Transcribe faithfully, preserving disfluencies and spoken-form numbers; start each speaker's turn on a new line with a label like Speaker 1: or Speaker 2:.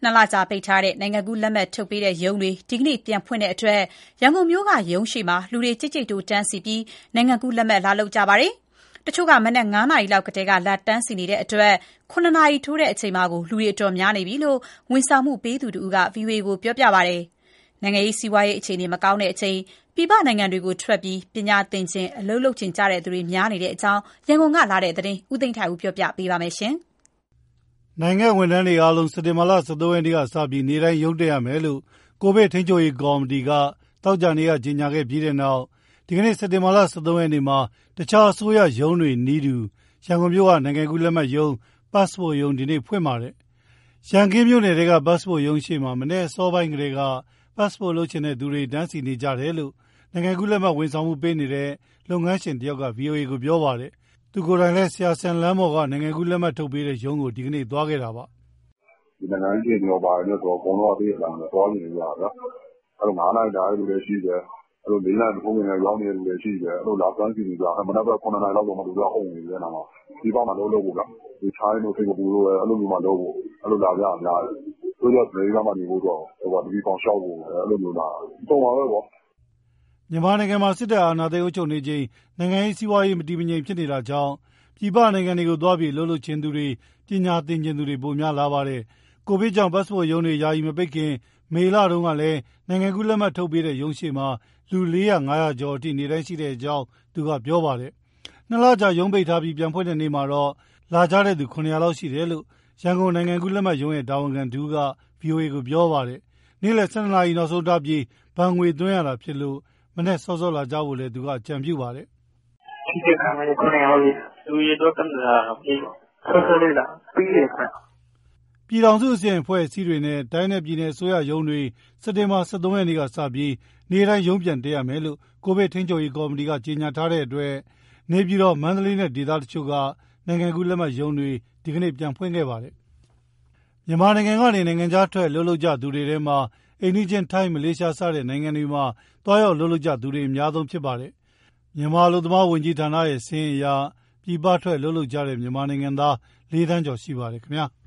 Speaker 1: နှစ်လကြာပိတ်ထားတဲ့နိုင်ငံကူးလက်မှတ်ထုတ်ပေးတဲ့ရုံးတွေဒီကနေ့ပြန်ဖွင့်တဲ့အတွက်ရန်ကုန်မြို့ကရုံးရှေ့မှာလူတွေကြိတ်ကြိတ်တိုးတန်းစီပြီးနိုင်ငံကူးလက်မှတ်လာလုပ်ကြပါတယ်။တချို့ကမနက်ငါးနာရီလောက်ကတည်းကလာတန်းစီနေတဲ့အတွက်ခုနှစ်နာရီထိုးတဲ့အချိန်မှာကိုလူတွေအတော်များနေပြီလို့ဝန်ဆောင်မှုပေးသူတဦးက ဗွီအိုအေ ကိုပြောပြပါတယ်။နိုင်ငံရေးစီးပွားရေးအခြေအနေမကောင်းတဲ့အချိန်ပြည်ပနိုင်ငံတွေကိုထွက်ပြီးပညာသင်ခြင်းအလုပ်လုပ်ခြင်းကြတဲ့သူတွေများနေတဲ့အကြောင်းရန်ကုန်ကလာတဲ့သတင်းဦးသိန်းထိုင်ဦးပြောပြပေးပါမယ်ရှင်
Speaker 2: ။နိုင်ငံဝန်ထမ်းတွေအားလုံးစက်တင်ဘာလဆယ်သုံးရက်နေ့ကစပြီးနေ့တိုင်းရုံးတက်ရမယ်လို့ကိုဗစ်ထိန်းချုပ်ရေးကော်မတီကတောက်ကြနေ့ကကြေညာခဲ့ပြီးတဲ့နောက်ဒီကနေ့စက်တင်ဘာလဆယ်သုံးရက်နေ့မှာတခြားအစိုးရရုံးတွေနီးတူရန်ကုန်မြို့ကနိုင်ငံကူးလက်မှတ်ရုံး passport ရုံးဒီနေ့ဖွင့်ပါတယ်။ရန်ကင်းမြို့နယ်တွေက passport ရုံးရှိမှာမနေ့အစောပိုင်းကလေးက passport လုပ်ချင်တဲ့သူတွေတန်းစီနေကြတယ်လို့နိုင်ငံကူးလက်မှတ်ဝန်ဆောင်မှုပေးနေတဲ့လုပ်ငန်းရှင်တယောက်က ဗွီအိုအေ ကိုပြောပါတယ်။သူကိုယ်တိုင်လည်းဆရာဆန်လမ်းမော်ကနိုင်ငံကူးလက်မှတ်ထုတ်ပေးတဲ့ရုံးကိုဒီကနေ့သွားခဲ့တာပါ
Speaker 3: ။ဒီနိုင်ငံကြီးတွေပါနေတော့ဘုံတော့သေးတယ်လားသွားနေကြတာဗျာ။အဲ့တော့ငါးနိုင်တာလူတွေရှိတယ်။အဲ့လိုလေးနိုင်ဘုံငယ်ရောင်းနေတဲ့လူတွေရှိတယ်။အဲ့လိုလာကန်းစီနေကြ။မနက်ပဲခုနှစ်နိုင်လောက်တော့မလူတော့ဟုတ်နေတယ်နော်။ဒီပေါက်မှာလုံးလုံးကိုဗျာ။ဒီချိုင်းတို့စင်ကာပူတို့အဲ့လိုမျိုးမှလုံးဖို့အဲ့လိုလာကြအများတယ်။တို့တော့ပြည်ကမှနေဖို့တော့ဟိုကဒီကောင်ရှောက်ဖို့အဲ့လိုမျိုးလာ။တုံပါပဲပေါ့
Speaker 2: ။မြန်မာနိုင်ငံမှာစစ်တပ်အာဏာသိမ်းအုပ်ချုပ်နေချိန်နိုင်ငံရေးစီးပွားရေးမတည်မငြိမ်ဖြစ်နေတာကြောင့်ပြည်ပနိုင်ငံတွေကိုသွားပြီးလှုပ်လှုပ်ခြင်းသူတွေပညာသင်ခြင်းသူတွေပိုများလာပါတယ်။ကိုဗစ်ကြောင့် passport ရုံးတွေယာယီမပိတ်ခင်မေလတုန်းကလည်းနိုင်ငံကူးလက်မှတ်ထုတ်ပေးတဲ့ရုံးရှိမှာလူလေးရာငါးရာကျော်အထိနေတိုင်းရှိတဲ့အကြောင်းသူကပြောပါတယ်။နှစ်လကြာရုံးပိတ်ထားပြီးပြန်ဖွင့်တဲ့နေ့မှာတော့လာကြတဲ့သူခုနှစ်ရာလောက်ရှိတယ်လို့ရန်ကုန်နိုင်ငံကူးလက်မှတ်ရုံးရဲ့တာဝန်ခံတူက ဗွီအိုအေ ကိုပြောပါတယ်။နေ့လယ် ၁၂ နာရီနောက်ဆုံးထားပြီးဘဏ်ငွေသွင်းရတာဖြစ်လို့မနေ့စောစောလာကြဖို့လည်းသူကအကြံပြုပါတယ်
Speaker 4: ။ဒီကနေ့ကနေ့ဟောလူရတော့ကန်လာပြီးဆောစောလေးလာပြီးရခါ
Speaker 2: ပြည်ထောင်စုအစဉ်အဖွဲ့အစည်းတွေနဲ့တိုင်းနယ်ပြည်နယ်အစိုးရရုံးတွေစက်တင်ဘာဆယ်သုံးရက်နေ့ကစပြီးနေ့တိုင်းရုံးပြန်တက်ရမယ်လို့ကိုဗစ်ထိန်းချုပ်ရေးကော်မတီကကြေညာထားတဲ့အတွက်နေပြည်တော်မန္တလေးနဲ့ဒေသတချို့ကနိုင်ငံကူးလက်မှတ်ရုံးတွေဒီကနေ့ပြန်ဖွင့်ခဲ့ပါတယ်။မြန်မာနိုင်ငံကနေနိုင်ငံခြားထွက်လှုပ်လှုပ်ကြသူတွေထဲမှာအိန္ဒိချင်းထိုင်းမလေးရှားစတဲ့နိုင်ငံတွေမှာတွားရောက်လှုပ်လှုပ်ကြသူတွေအများဆုံးဖြစ်ပါတယ်။မြန်မာအလုပ်သမားဝန်ကြီးဌာနရဲ့စာရင်းအရပြည်ပထွက်လှုပ်လှုပ်ကြတဲ့မြန်မာနိုင်ငံသားလေးသန်းကျော်ရှိပါတယ်ခင်ဗျာ။